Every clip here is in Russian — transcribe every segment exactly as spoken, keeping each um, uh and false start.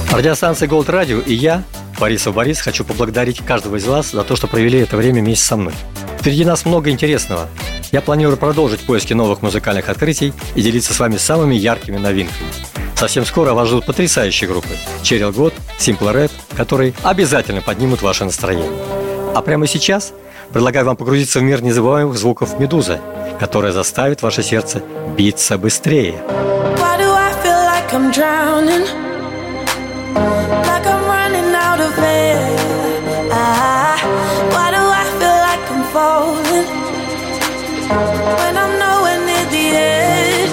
Радиостанция Gold Radio и я, Борисов Борис, хочу поблагодарить каждого из вас за то, что провели это время вместе со мной. Впереди нас много интересного. Я планирую продолжить поиски новых музыкальных открытий и делиться с вами самыми яркими новинками. Совсем скоро вас ждут потрясающие группы Черил Год, Simple Red, которые обязательно поднимут ваше настроение. А прямо сейчас предлагаю вам погрузиться в мир незабываемых звуков «Медузы», которая заставит ваше сердце биться быстрее. Like I'm running out of air. Ah, why do I feel like I'm falling when I'm nowhere near the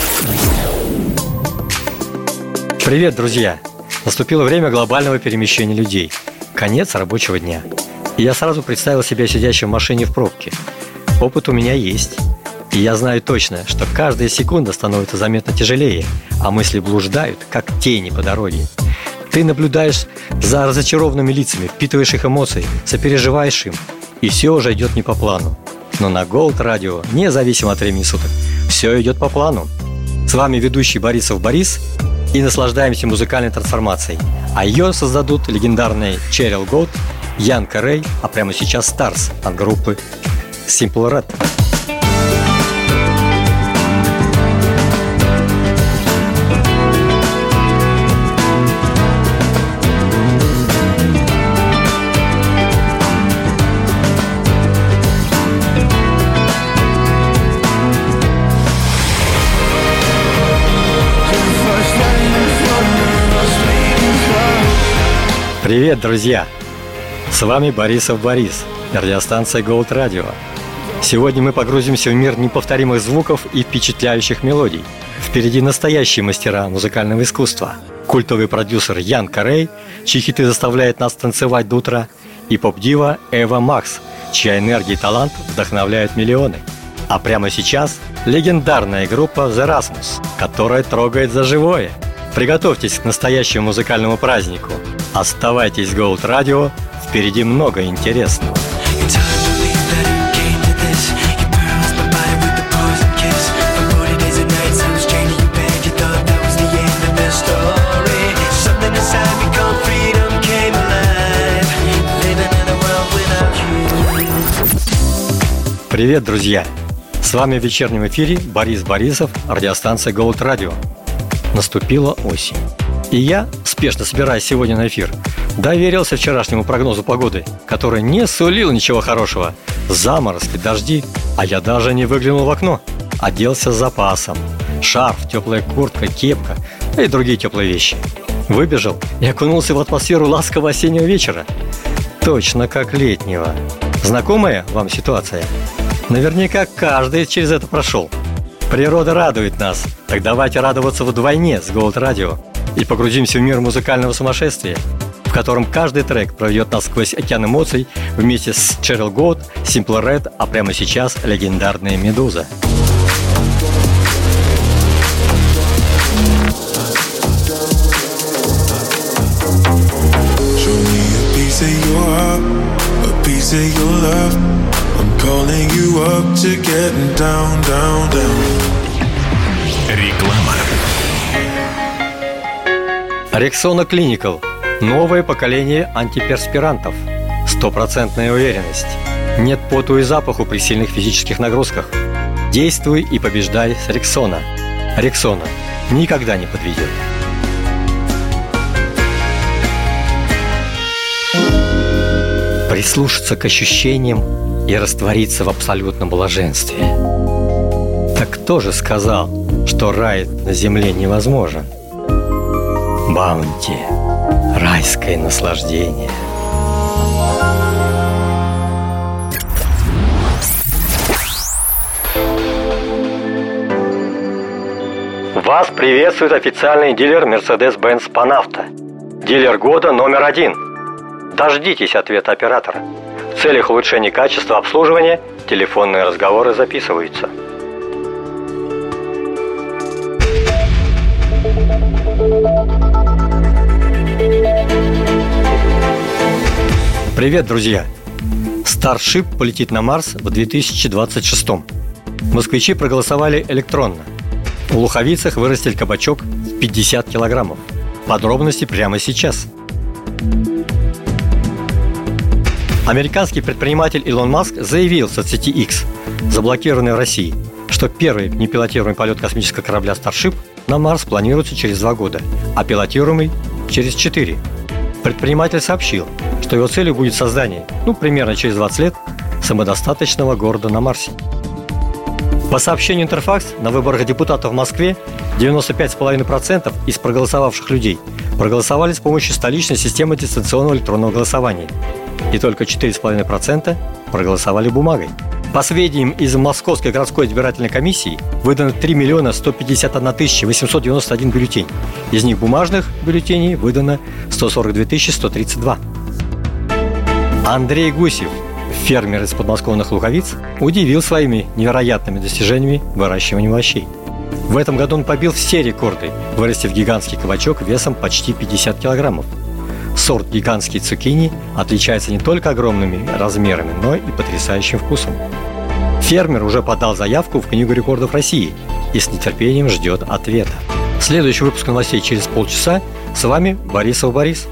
edge? Привет, друзья! Наступило время глобального перемещения людей. Конец рабочего дня. И я сразу представил себя сидящим в машине в пробке. Опыт у меня есть. И я знаю точно, что каждая секунда становится заметно тяжелее, а мысли блуждают, как тени по дороге. Ты наблюдаешь за разочарованными лицами, впитываешь их эмоции, сопереживаешь им, и все уже идет не по плану. Но на Gold Radio, независимо от времени суток, все идет по плану. С вами ведущий Борисов Борис, и наслаждаемся музыкальной трансформацией. А ее создадут легендарные Черил Год, Ян Карей, а прямо сейчас Stars от группы Simple Red. Привет, друзья! С вами Борисов Борис, радиостанция Gold Radio. Сегодня мы погрузимся в мир неповторимых звуков и впечатляющих мелодий. Впереди настоящие мастера музыкального искусства. Культовый продюсер Ян Карей, чьи хиты заставляют нас танцевать до утра, и поп-дива Эва Макс, чья энергия и талант вдохновляют миллионы. А прямо сейчас легендарная группа The Rasmus, которая трогает за живое. Приготовьтесь к настоящему музыкальному празднику. Оставайтесь с Gold Radio, впереди много интересного. Привет, друзья! С вами в вечернем эфире Борис Борисов, радиостанция Gold Radio. Наступила осень. И я, спешно собираясь сегодня на эфир, доверился вчерашнему прогнозу погоды, который не сулил ничего хорошего. Заморозки, дожди, а я даже не выглянул в окно. Оделся с запасом. Шарф, теплая куртка, кепка и другие теплые вещи. Выбежал и окунулся в атмосферу ласкового осеннего вечера. Точно как летнего. Знакомая вам ситуация? Наверняка каждый через это прошел. Природа радует нас, так давайте радоваться вдвойне с Gold Radio и погрузимся в мир музыкального сумасшествия, в котором каждый трек проведет нас сквозь океан эмоций вместе с Черил Год, Simple Red, а прямо сейчас легендарные Медуза. Calling you up to getting down, down, down. Реклама. Rexona Clinical. Новое поколение антиперспирантов. Стопроцентная уверенность. Нет поту и запаху при сильных физических нагрузках. Действуй и побеждай с Rexona. Rexona никогда не подведет. Прислушаться к ощущениям и раствориться в абсолютном блаженстве. Так кто же сказал, что рай на земле невозможен? Баунти. Райское наслаждение. Вас приветствует официальный дилер Mercedes-Benz Panafta. Дилер года номер один. Дождитесь ответа оператора. В целях улучшения качества обслуживания телефонные разговоры записываются. Привет, друзья! Starship полетит на Марс в две тысячи двадцать шестом. Москвичи проголосовали электронно. В Луховицах вырастили кабачок в пятьдесят килограммов. Подробности прямо сейчас. Американский предприниматель Илон Маск заявил в соцсети X, заблокированной в России, что первый непилотируемый полет космического корабля Starship на Марс планируется через два года, а пилотируемый – через четыре. Предприниматель сообщил, что его целью будет создание, ну, примерно через двадцать лет, самодостаточного города на Марсе. По сообщению Интерфакс, на выборах депутатов в Москве девяносто пять целых пять десятых процента из проголосовавших людей проголосовали с помощью столичной системы дистанционного электронного голосования, и только четыре целых пять десятых процента проголосовали бумагой. По сведениям из Московской городской избирательной комиссии, выдано три миллиона сто пятьдесят одна тысяча восемьсот девяносто один бюллетень. Из них бумажных бюллетеней выдано сто сорок две тысячи сто тридцать два. Андрей Гусев, фермер из подмосковных Луковиц, удивил своими невероятными достижениями выращивания овощей. В этом году он побил все рекорды, вырастив гигантский кабачок весом почти пятьдесят килограммов. Сорт гигантские цукини отличается не только огромными размерами, но и потрясающим вкусом. Фермер уже подал заявку в Книгу рекордов России и с нетерпением ждет ответа. Следующий выпуск новостей через полчаса. С вами Борисов Борис.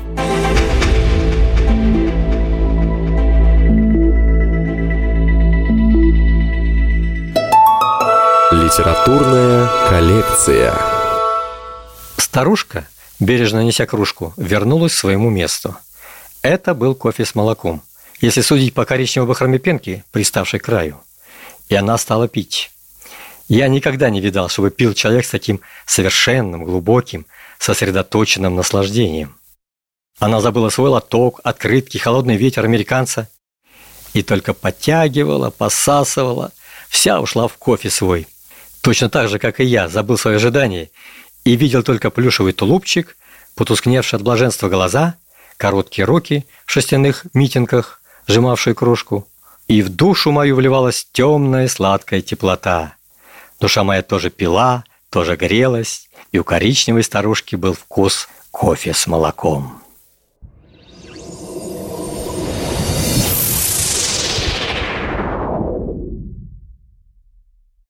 Литературная коллекция. Старушка, бережно неся кружку, вернулась к своему месту. Это был кофе с молоком, если судить по коричневой бахроме пенки, приставшей к краю. И она стала пить. Я никогда не видал, чтобы пил человек с таким совершенным, глубоким, сосредоточенным наслаждением. Она забыла свой лоток, открытки, холодный ветер американца и только подтягивала, посасывала, вся ушла в кофе свой. Точно так же, как и я, забыл свои ожидания и видел только плюшевый тулупчик, потускневшие от блаженства глаза, короткие руки в шерстяных митингах, сжимавшие кружку, и в душу мою вливалась темная сладкая теплота. Душа моя тоже пила, тоже грелась, и у коричневой старушки был вкус кофе с молоком.